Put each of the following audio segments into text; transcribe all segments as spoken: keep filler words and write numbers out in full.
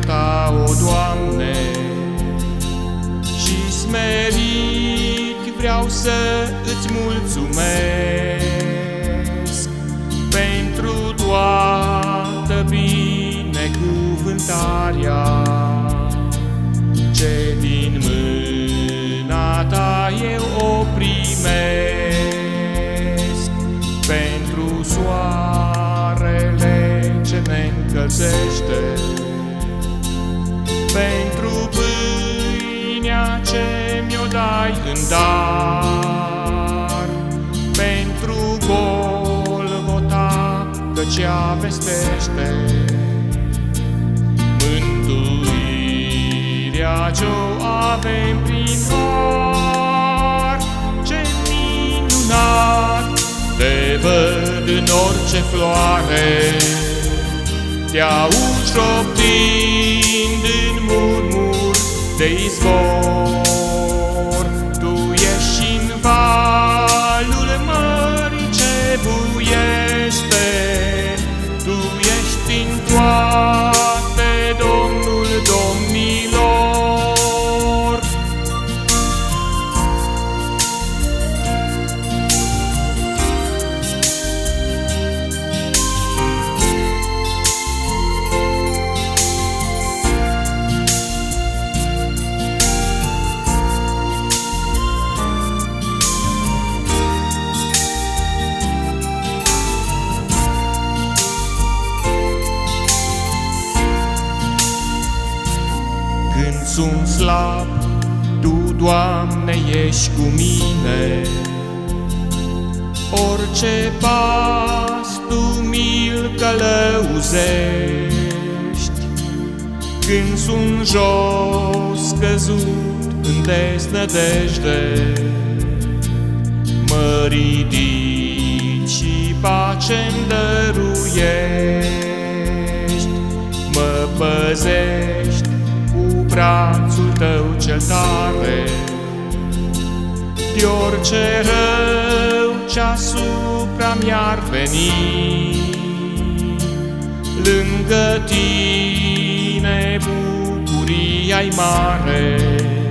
Ta, o Doamne, și smerit vreau să îți mulțumesc pentru toată binecuvântarea ce din mâna Ta eu o primesc, pentru soarele ce ne încălzește, pentru pâinea ce mi-o dai în dar, pentru Golgota căci ea vestește mântuirea ce-o avem prin har. Ce minunat te văd în orice floare, te auzi șoptind în murmur de izvor. Tu ești în valul mării ce buiește, Tu ești în toate Domnul domnilor. Când sunt slab, Tu, Doamne, ești cu mine, orice pas Tu mi-l călăuzești. Când sunt jos, căzut în deznădejde, mă ridici și pace-mi dăruiești, mă păzești brațul Tău cel tare, de orice rău ce asupra mi-ar veni. Lângă Tine bucuria-i mare,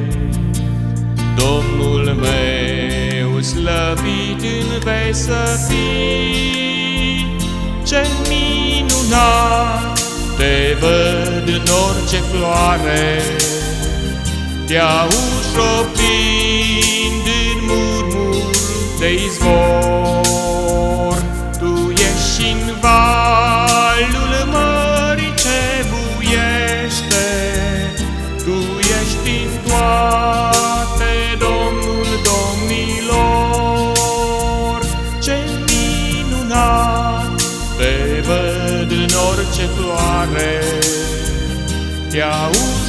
Domnul meu slăvit în veci să fii. Ce minunat te văd în orice floare, te auzi șoptind în murmur de izvor. Tu ești în valul mării ce buiește, Tu ești în toate Domnul domnilor. Ce minunat te văd în orice floare, te auzi